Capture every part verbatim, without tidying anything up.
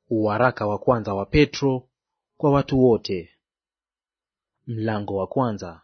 Waraka wa kwanza wa Petro kwa watu wote. Mlango wa kwanza.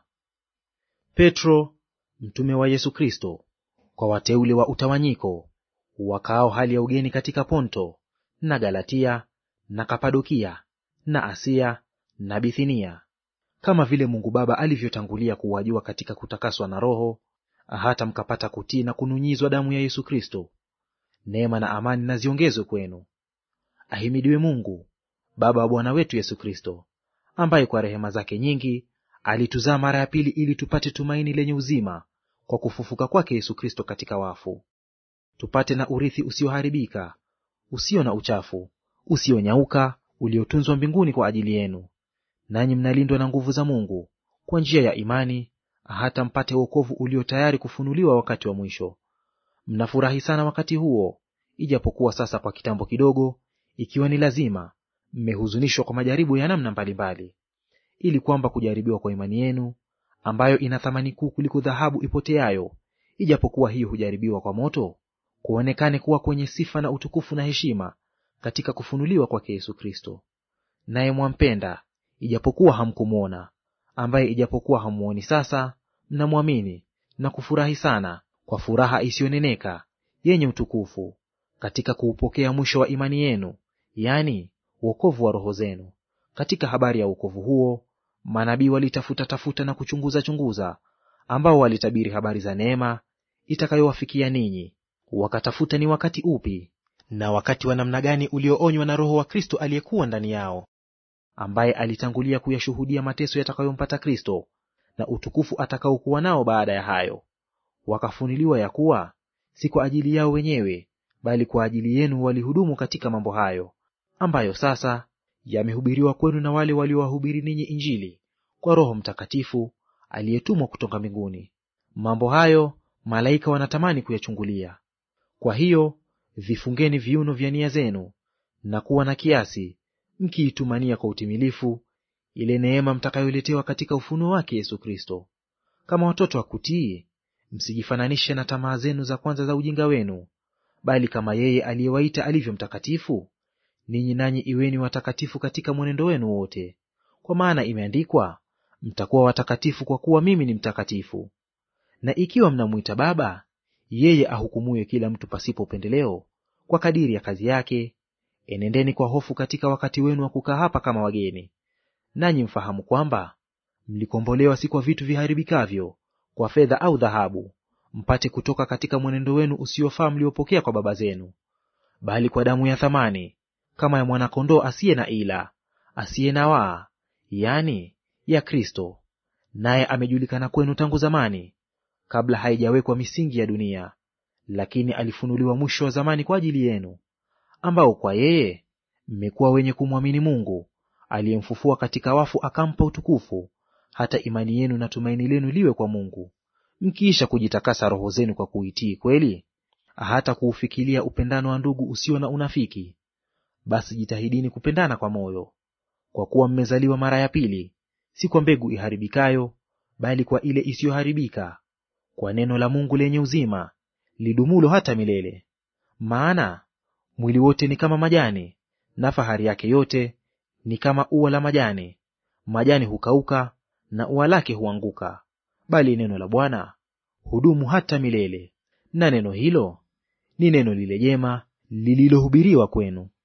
Petro, mtume wa Yesu Kristo, kwa wateule wa utawanyiko wakaao hali ya ugeni katika Ponto na Galatia na Kapadokia na Asia na Bithinia, kama vile Mungu Baba alivyotangulia kuwajua katika kutakaswa na Roho, hata mkapata kutii na kununyizwa damu ya Yesu Kristo. Neema na amani na ziongezwe kwenu. Ahimidiwe Mungu Baba wa Bwana wetu Yesu Kristo, ambaye kwa rehema zake nyingi alituzaa mara ya pili ili tupate tumaini lenye uzima kwa kufufuka kwake Yesu Kristo katika wafu, tupate na urithi usioharibika, usio na uchafu, usionyauka, uliotunzwa mbinguni kwa ajili yenu. Nanyi mnalindwa na nguvu za Mungu kwa njia ya imani, hata mpate wokovu ulio tayari kufunuliwa wakati wa mwisho. Mnafurahi sana wakati huo, ijapokuwa sasa kwa kitambo kidogo, ikiwa ni lazima, mmehuzunishwa kwa majaribu ya namna mbalimbali, ili kwamba kujaribiwa kwa imani yenu, ambayo ina thamani kuu kuliko dhahabu ipoteayo, ijapokuwa hiyo hujaribiwa kwa moto, kuonekane kuwa kwenye sifa na utukufu na heshima katika kufunuliwa kwake Yesu Kristo. Naye mwampenda, ijapokuwa hamkumwona, ambaye ijapokuwa hamuoni sasa, mnamwamini na kufurahi sana kwa furaha isiyoneneka yenye utukufu, katika kuupokea mwisho wa imani yenu, yani wokovu wa roho zenu. Katika habari ya wokovu huo manabii walitafuta tafuta na kuchunguza chunguza, ambao walitabiri habari za neema itakayowafikia ninyi. Wakatafuta ni wakati upi na wakati wa namna gani ulioonywa na Roho wa Kristo aliyekuwa ndani yao, ambaye alitangulia kuyashuhudia mateso yatakayompata Kristo na utukufu atakaokuwa nao baada ya hayo. Wakafunuliwa ya kuwa si kwa ajili yao wenyewe, bali kwa ajili yenu walihudumu katika mambo hayo, ambayo sasa yamehubiriwa kwenu na wale waliowahubiri ninyi Injili kwa Roho Mtakatifu aliyetumwa kutoka mbinguni. Mambo hayo malaika wanatamani kuyachungulia. Kwa hiyo vifungeni viuno vya nia zenu na kuwa na kiasi, mkiitumania kwa utimilifu ile neema mtakayoletewa katika ufunuo wake Yesu Kristo. Kama watoto wa kutii, msijifananishe na tamaa zenu za kwanza za ujinga wenu, bali kama yeye aliyewaita alivyo mtakatifu, ninyi nanyi iweni watakatifu katika mwenendo wenu wote. Kwa maana imeandikwa, mtakuwa watakatifu kwa kuwa mimi ni mtakatifu. Na ikiwa mnamwita Baba yeye ahukumuye kila mtu pasipo upendeleo kwa kadiri ya kazi yake, enendeni kwa hofu katika wakati wenu wa kukaa hapa kama wageni. Nanyi mfahamu kwamba mlikombolewa si kwa vitu viharibikavyo, kwa fedha au dhahabu, mpate kutoka katika mwenendo wenu usiofaa mliopokea kwa baba zenu, bali kwa damu ya thamani, kama ya mwana-kondoo asiye na ila, asiye na waa, yani ya Kristo. Naye amejulikana kwenu tangu zamani, kabla haijawekwa misingi ya dunia, lakini alifunuliwa mwisho wa zamani kwa ajili yenu, ambao kwa yeye mmekuwa wenye kumwamini Mungu, aliyemfufua katika wafu akampa utukufu, hata imani yenu na tumaini lenu liwe kwa Mungu, mkiisha kujitakasa roho zenu kwa kuitii kweli, hata kuufikilia upendano wa ndugu usio na unafiki. Basi jitahidini kupendana kwa moyo, kwa kuwa mmezaliwa mara ya pili, si kwa mbegu iharibikayo, bali kwa ile isiyoharibika, kwa neno la Mungu lenye uzima, lidumulo hata milele. Maana mwili wote ni kama majani, na fahari yake yote ni kama ua la majani. Majani hukauka na ua lake huanguka, bali neno la Bwana hudumu hata milele. Na neno hilo ni neno lile jema lililohubiriwa kwenu.